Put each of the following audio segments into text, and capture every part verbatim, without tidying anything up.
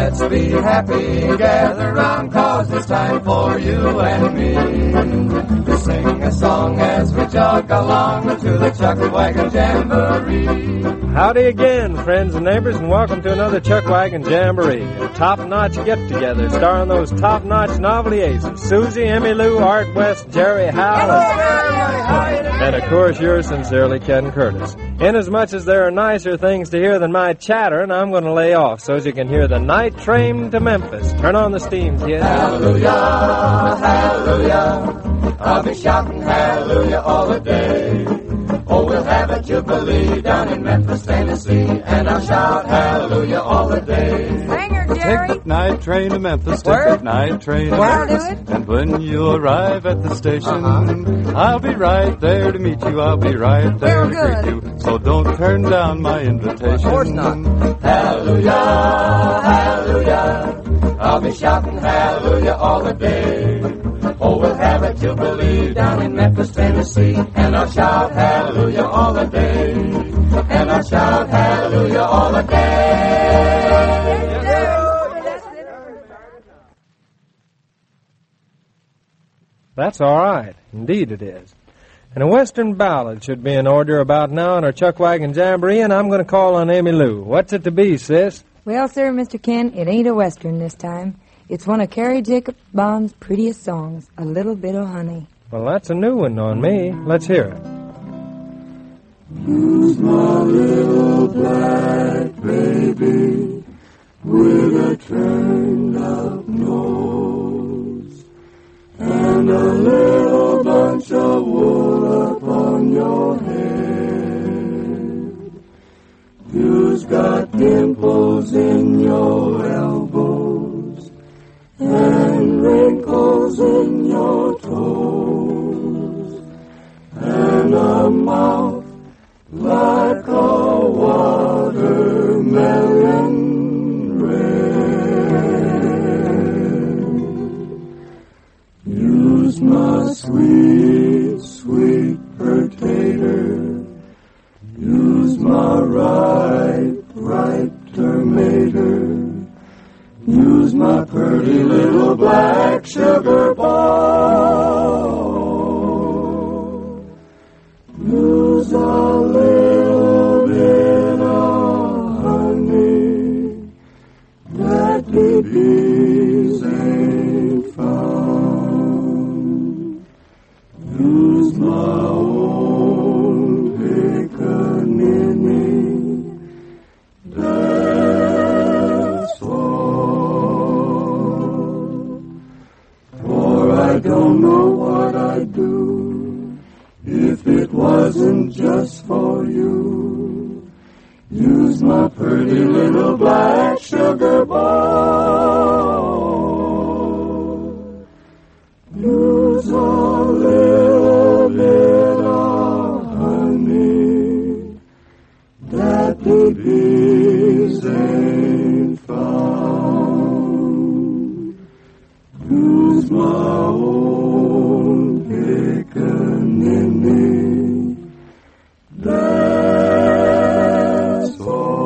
let's be happy. Gather round, cause it's time for you and me to sing a song as we jog along to the Chuck Wagon Jamboree. Howdy again, friends and neighbors, and welcome to another Chuck Wagon Jamboree, a top-notch get-together starring those top-notch novelty aces, Susie, Emmy Lou, Art West, Jerry Howell, and of course yours sincerely, Ken Curtis. Inasmuch as there are nicer things to hear than my chattering, I'm going to lay off so as you can hear the night train to Memphis. Turn on the steam, kids. Hallelujah, hallelujah, I'll be shouting hallelujah all the day. Oh, we'll have a jubilee down in Memphis, Tennessee, and I'll shout hallelujah all the day. Singer, Jerry. Take the night train to Memphis, take Where? the night train to Where? Memphis. Do it? And when you arrive at the station, Uh-huh. I'll be right there to meet you, I'll be right there Real to good. greet you. So don't turn down my invitation. Of course not. Hallelujah, hallelujah, I'll be shouting hallelujah all the day. Oh, we'll have a jubilee down in Memphis, Tennessee, and I'll shout hallelujah all the day. And I'll shout hallelujah all the day. That's all right. Indeed it is. And a Western ballad should be in order about now in our Chuck Wagon Jamboree, and I'm going to call on Emmy Lou. What's it to be, sis? Well, sir, Mister Ken, it ain't a Western this time. It's one of Carrie Jacob Bond's prettiest songs, A Little Bit of Honey. Well, that's a new one on me. Let's hear it. Who's my little black baby with a turned-up nose and a little bunch of wool upon your head? Who's got dimples in your elbows and wrinkles in your toes and a mouth like a watermelon red? Use my sweet, sweet potato. Use my ripe, ripe tomato. Use my pretty little black sugar ball. Use a little bit of honey that the bees ain't found. Use my own pickaninny. That's all. For I don't know what I'd do if it wasn't just for you. Use my pretty little black sugar ball. Use a little bit of honey that the bees ain't found. Use my own pickaninny. That's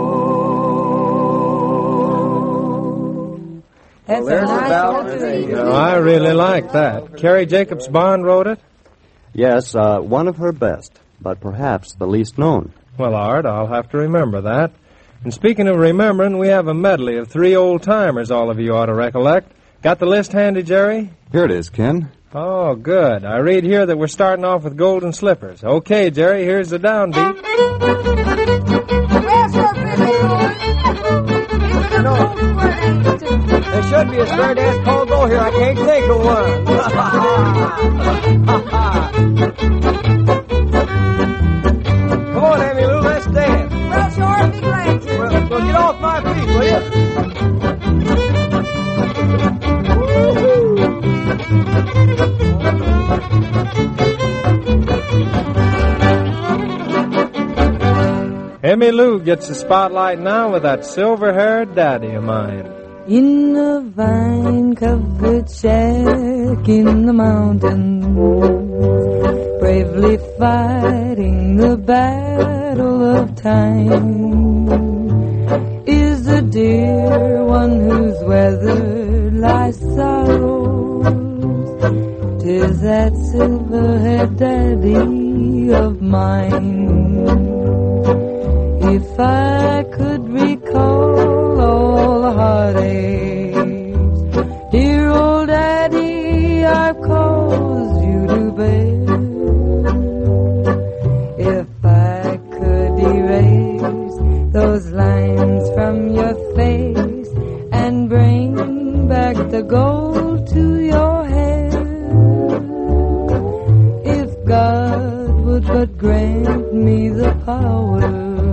all. That's there's a nice about- one, too. Now, I really like that. Carrie Jacobs Bond wrote it? Yes, uh, one of her best, but perhaps the least known. Well, Art, I'll have to remember that. And speaking of remembering, we have a medley of three old-timers all of you ought to recollect. Got the list handy, Jerry? Here it is, Ken. Oh, good. I read here that we're starting off with Golden Slippers. Okay, Jerry, here's the downbeat. Where's your fiddle, boy? There should be a spare dance call go here. I can't think of one. Come on, Emmy Lou, let's dance. Well, sure, be glad to. Well, well, get off my feet, will you? Emmy Lou gets the spotlight now with that silver-haired daddy of mine. In a vine-covered shack in the mountains, bravely fighting the battle of time. is a dear one whose weather lies sorrows. 'Tis that silver-haired daddy of mine. If I could recall all the heartaches, dear old daddy, I've caused you to bear. If I could erase those lines from your face and bring back the gold to your hair, if God would but grant me the power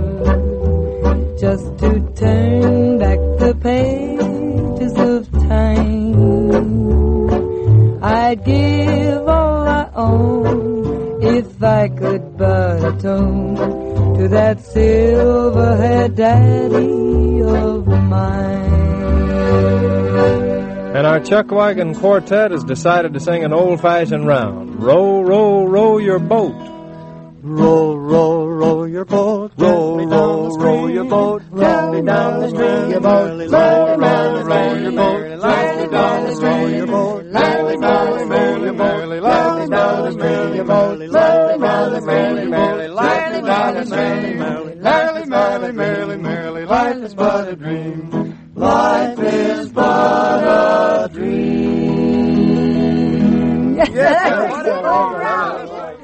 just to turn back the pages of time, I'd give all I own if I could but atone to that silver-haired daddy of mine. And our Chuck Wagon Quartet has decided to sing an old-fashioned round. Row, row, row your boat. Row, row, row your boat. Row, row, row your boat. Gently down the stream, your boat. Row, row, row your boat. Gently down the stream, your boat. Gently down the stream, your boat. Gently down the stream, your boat. Gently down the stream, your boat. Gently down the stream, merrily, merrily, merrily, merrily, life is but a dream. Life is but a dream. Yes, that's it. All right.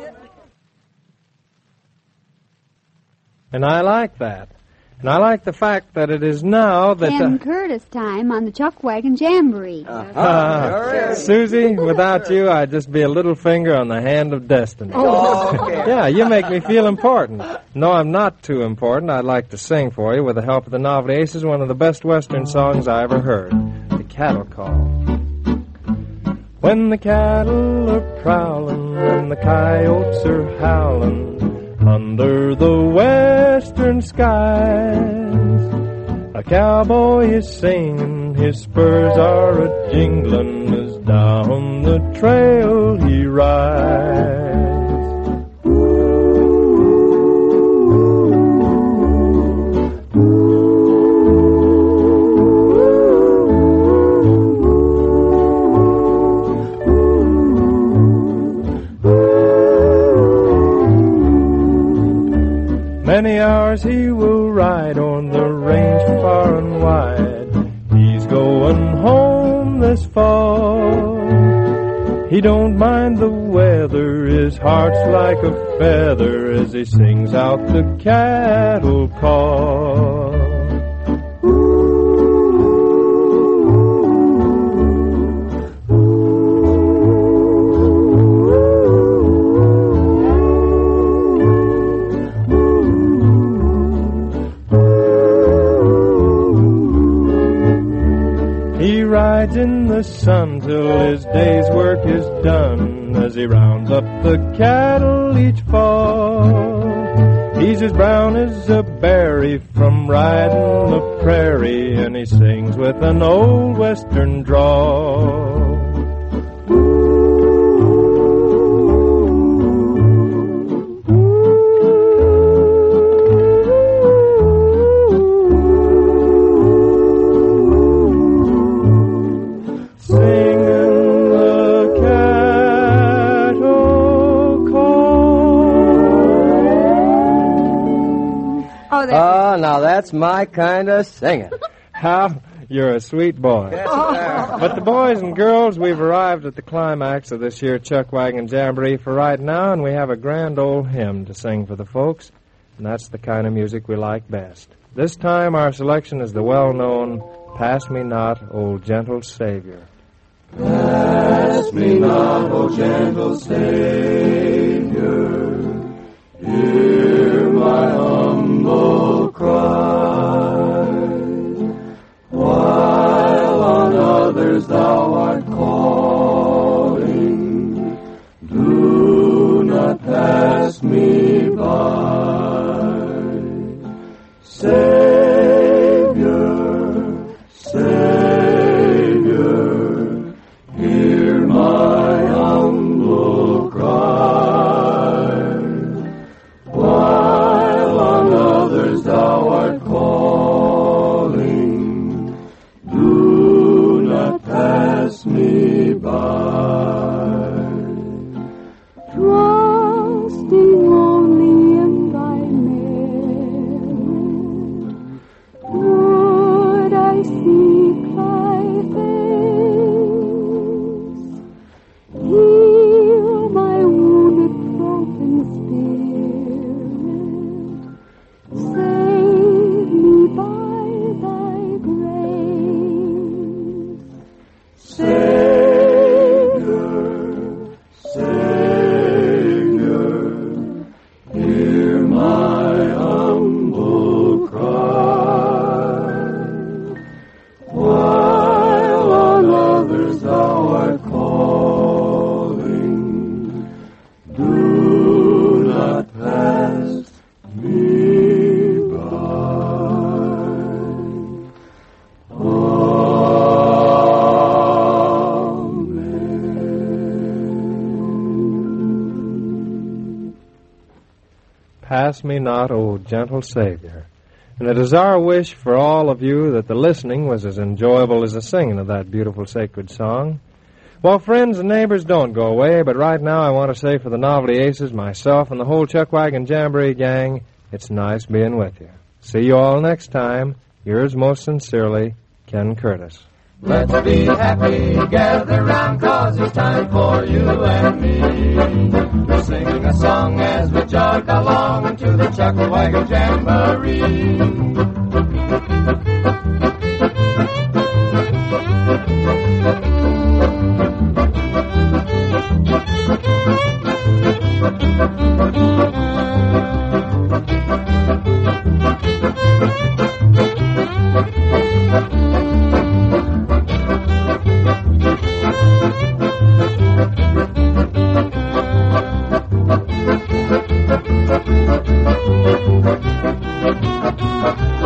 And I like that. And I like the fact that it is now that... Ken Curtis time on the Chuck Wagon Jamboree. Uh, Susie, without you, I'd just be a little finger on the hand of destiny. Oh, okay. Yeah, you make me feel important. No, I'm not too important. I'd like to sing for you, with the help of the Novelty Aces, one of the best Western songs I ever heard, The Cattle Call. When the cattle are prowling and the coyotes are howling under the western skies, a cowboy is singing, his spurs are a-jingling as down the trail he rides. Many hours he will ride on the range far and wide. He's going home this fall. He don't mind the weather, his heart's like a feather as he sings out the cattle call. In the sun till his day's work is done, as he rounds up the cattle each fall. He's as brown as a berry from riding the prairie, and he sings with an old western drawl. Oh, now that's my kind of singing. How? You're a sweet boy. But the boys and girls, we've arrived at the climax of this year's Chuck Wagon Jamboree for right now, and we have a grand old hymn to sing for the folks, and that's the kind of music we like best. This time our selection is the well-known Pass Me Not, O Gentle Savior. Pass me not, O gentle Savior, hear my humble cry, while on others thou art calling, do not pass me by. Savior, Savior, hear my humble cry, while on others thou art calling. Pass me not, O gentle Savior. And it is our wish for all of you that the listening was as enjoyable as the singing of that beautiful sacred song. Well, friends and neighbors, don't go away, but right now I want to say for the Novelty Aces, myself, and the whole Chuckwagon Jamboree gang, it's nice being with you. See you all next time. Yours most sincerely, Ken Curtis. Let's be happy, gather round, cause it's time for you and me. We're singing a song as we jog along to the Chuckwagon Jamboree. Thank you.